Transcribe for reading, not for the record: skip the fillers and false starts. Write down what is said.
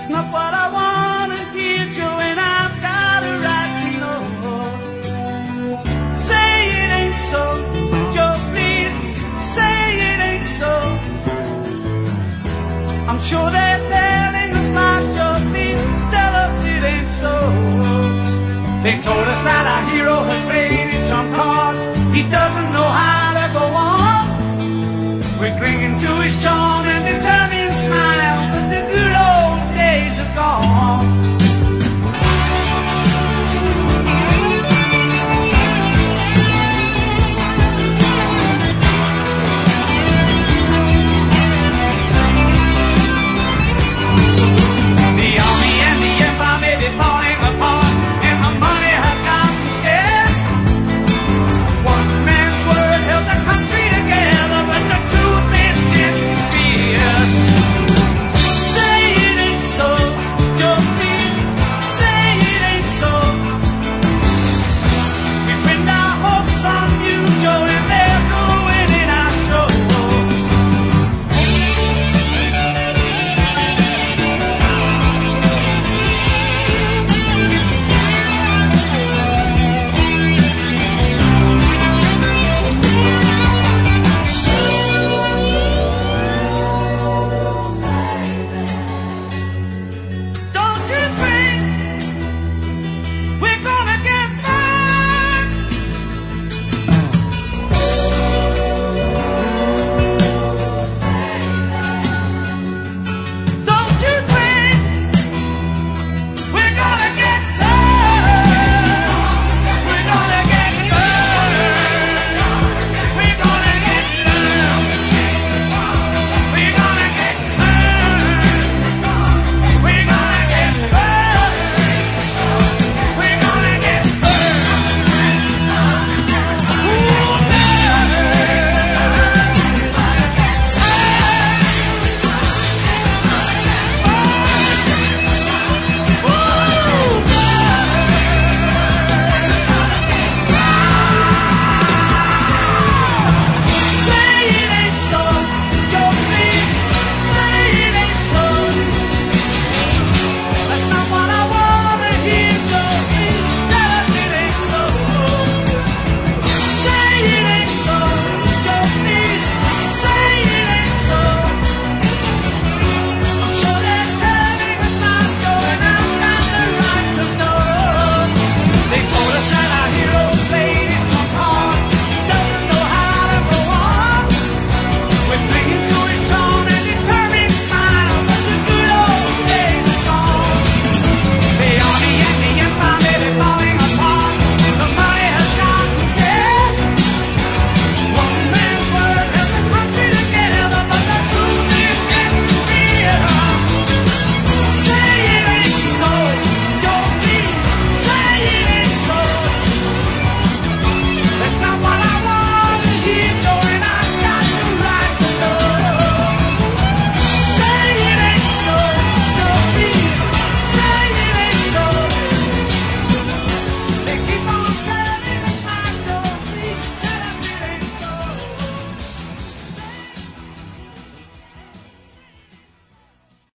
That's not what I want to hear, Joe, and I've got a right to know. Say it ain't so, Joe, please, say it ain't so. I'm sure they're telling us lies, Joe, please, tell us it ain't so. They told us that our hero has played his trump card. He doesn't know how to go on. We're clinging to his charm.